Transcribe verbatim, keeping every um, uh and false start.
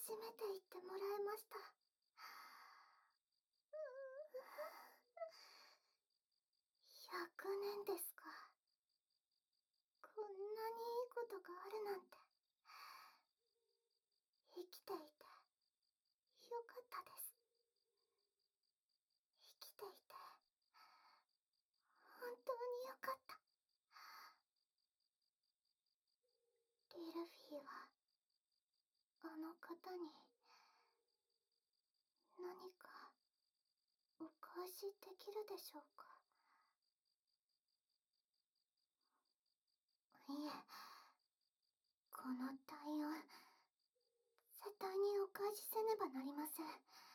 初めて言ってもらいました。ひゃくねんですか。こんなにいいことがあるなんて。生きていてよかったです。生きていて本当によかった。リルフィはあの方に何かお返しできるでしょうか。いえ、この体温絶対にお返しせねばなりません。